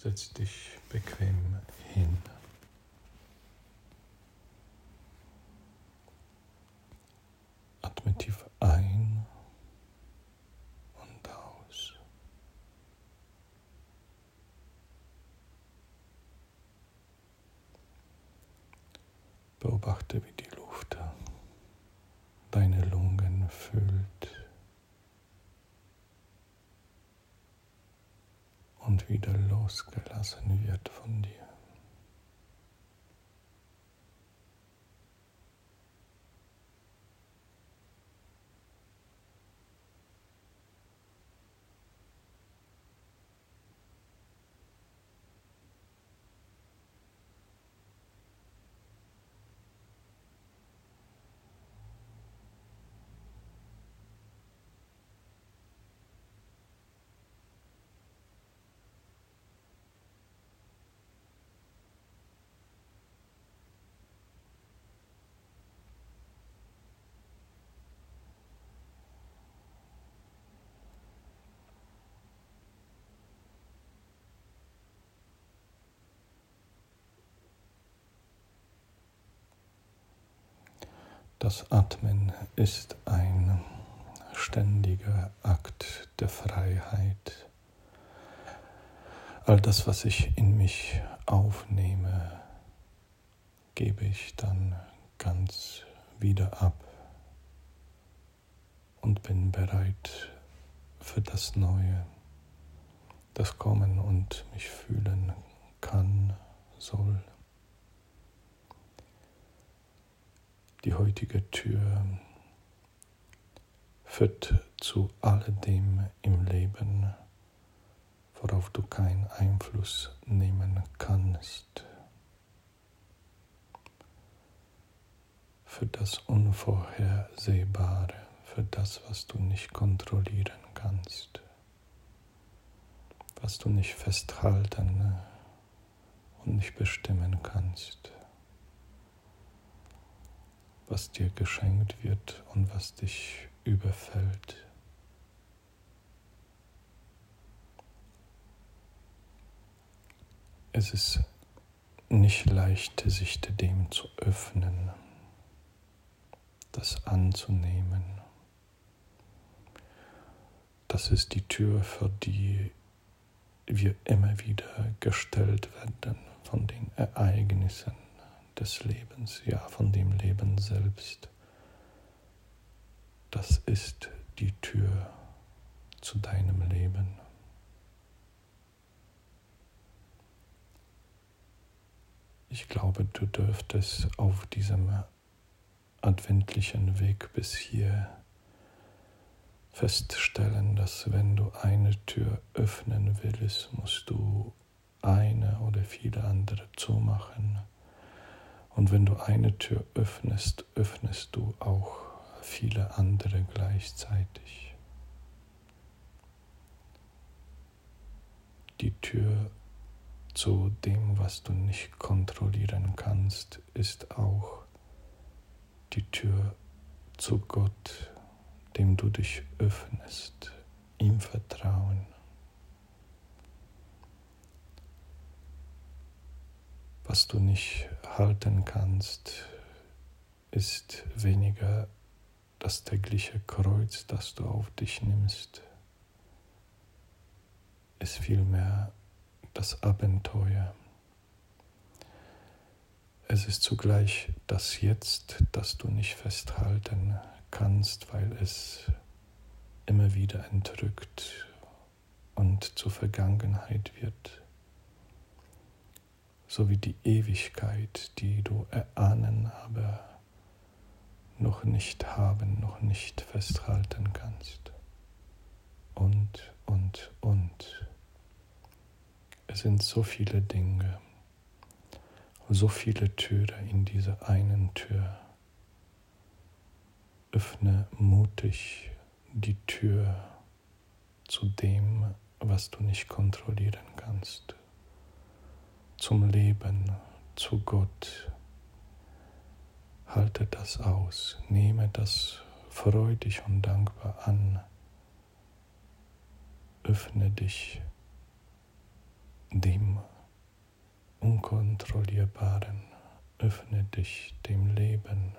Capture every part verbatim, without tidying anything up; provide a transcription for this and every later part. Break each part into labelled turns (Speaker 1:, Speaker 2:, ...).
Speaker 1: Setz dich bequem hin. Atme tief ein und aus. Beobachte, wie die Luft deine Lungen füllt und wieder losgelassen wird von dir. Das Atmen ist ein ständiger Akt der Freiheit. All das, was ich in mich aufnehme, gebe ich dann ganz wieder ab und bin bereit für das Neue, das kommen und mich fühlen kann, soll. Die heutige Tür führt zu alledem im Leben, worauf du keinen Einfluss nehmen kannst. Für das Unvorhersehbare, für das, was du nicht kontrollieren kannst, was du nicht festhalten und nicht bestimmen kannst, was dir geschenkt wird und was dich überfällt. Es ist nicht leicht, sich dem zu öffnen, das anzunehmen. Das ist die Tür, vor die wir immer wieder gestellt werden von den Ereignissen des Lebens, ja, von dem Leben selbst. Das ist die Tür zu deinem Leben. Ich glaube, du dürftest auf diesem adventlichen Weg bis hier feststellen, dass wenn du eine Tür öffnen willst, musst du eine oder viele andere zumachen. Und wenn du eine Tür öffnest, öffnest du auch viele andere gleichzeitig. Die Tür zu dem, was du nicht kontrollieren kannst, ist auch die Tür zu Gott, dem du dich öffnest, ihm vertrauen. Was du nicht halten kannst, ist weniger das tägliche Kreuz, das du auf dich nimmst, ist vielmehr das Abenteuer. Es ist zugleich das Jetzt, das du nicht festhalten kannst, weil es immer wieder entrückt und zur Vergangenheit wird. So wie die Ewigkeit, die du erahnen, aber noch nicht haben, noch nicht festhalten kannst. Und, und, und. Es sind so viele Dinge, so viele Türen in dieser einen Tür. Öffne mutig die Tür zu dem, was du nicht kontrollieren kannst. Zum Leben, zu Gott. Halte das aus, nehme das freudig und dankbar an. Öffne dich dem Unkontrollierbaren, öffne dich dem Leben.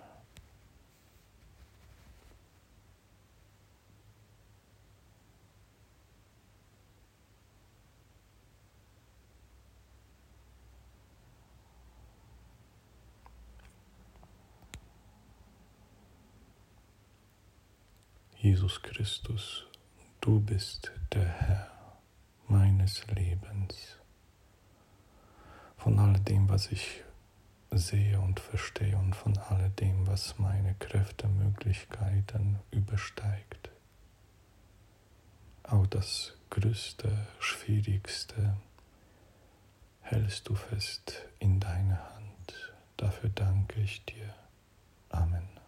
Speaker 1: Jesus Christus, du bist der Herr meines Lebens. Von all dem, was ich sehe und verstehe und von all dem, was meine Kräfte, Möglichkeiten übersteigt. Auch das Größte, Schwierigste hältst du fest in deiner Hand. Dafür danke ich dir. Amen.